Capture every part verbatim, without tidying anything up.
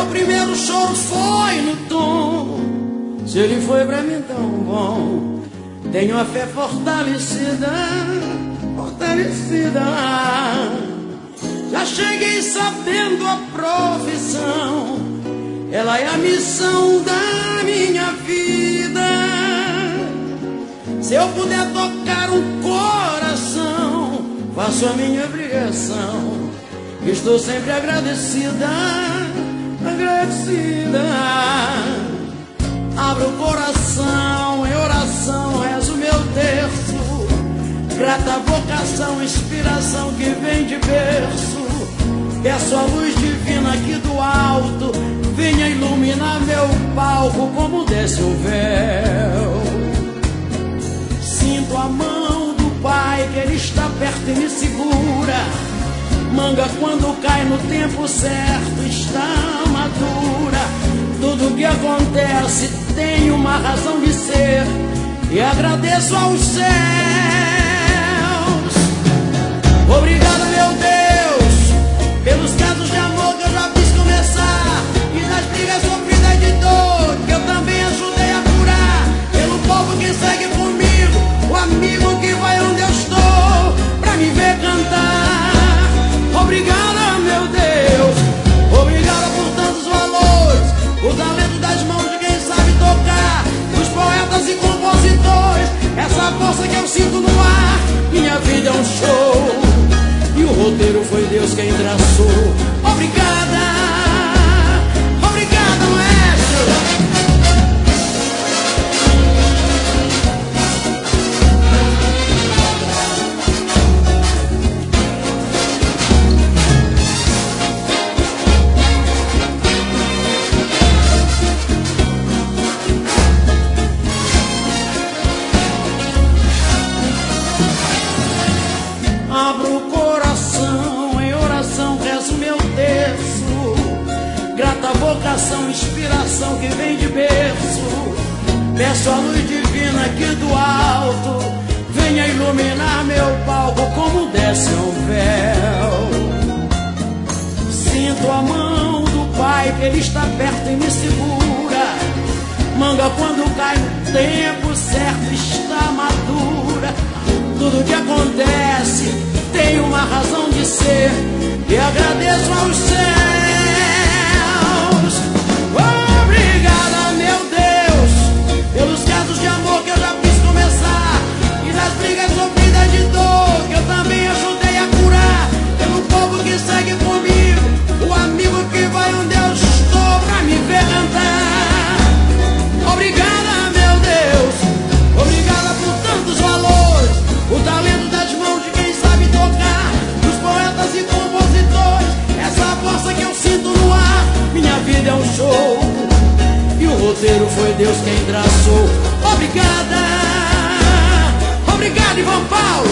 primeiro choro foi no tom. Se ele foi pra mim tão bom, tenho a fé fortalecida, fortalecida. Já cheguei sabendo a profissão, ela é a missão da minha vida. Se eu puder tocar um coração, faço a minha obrigação. Estou sempre agradecida, agradecida. Abro o coração em oração, rezo meu terço. Grata vocação, inspiração que vem de berço. Peço a luz divina aqui do alto, venha iluminar meu palco como desce o véu. Sinto a mão do Pai, que Ele está perto e me segura. Manga quando cai no tempo certo está madura. Tudo que acontece tem uma razão de ser, e agradeço aos céus. Obrigado, meu Deus, pelos casos de amor que eu já fiz começar, e das brigas sofridas de dor que eu também ajudei a curar. Pelo povo que segue comigo, o amigo que vai onde eu estou pra me ver cantar. Obrigado, meu Deus, obrigado por tantos valores, o talento das mãos de quem sabe tocar, dos poetas e compositores, essa força que eu sinto no ar. Minha vida é um show, e o roteiro foi Deus quem traçou. Obrigada, obrigada, maestro. Abro o coração em oração, rezo meu terço. Grata vocação, inspiração que vem de berço. Peço a luz divina aqui do alto, venha iluminar meu palco como desce um véu. Sinto a mão do Pai, que Ele está perto e me segura. Manga quando cai no tempo certo está madura. Tudo que acontece tem uma razão de ser, e agradeço aos céus. Obrigada, meu Deus, pelos casos de amor que eu já fiz começar, e das brigas sofridas de dor que eu também ajudei a curar. Pelo povo que segue comigo, o amigo que vai onde eu estou pra me ver cantar. Obrigada, meu Deus, obrigada por tantos valores, o talento das mãos de quem sabe tocar, dos poetas e compositores, essa força que eu sinto no ar. Minha vida é um show, e o roteiro foi Deus quem traçou. Obrigada, obrigado, Ivan Paulo.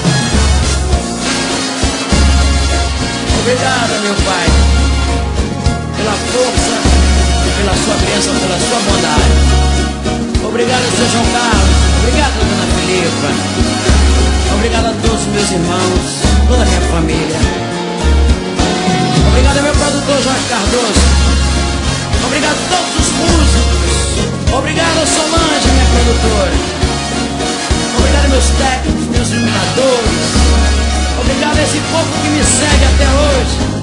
Obrigada, meu Pai, pela força, pela sua bênção, pela sua bondade. Obrigado, seu João Carlos. Obrigado, dona Filipa. Obrigado a todos os meus irmãos, toda a minha família. Obrigado ao meu produtor Jorge Cardoso. Obrigado a todos os músicos. Obrigado a Solange, minha produtora. Obrigado a meus técnicos, meus iluminadores. Obrigado a esse povo que me segue até hoje.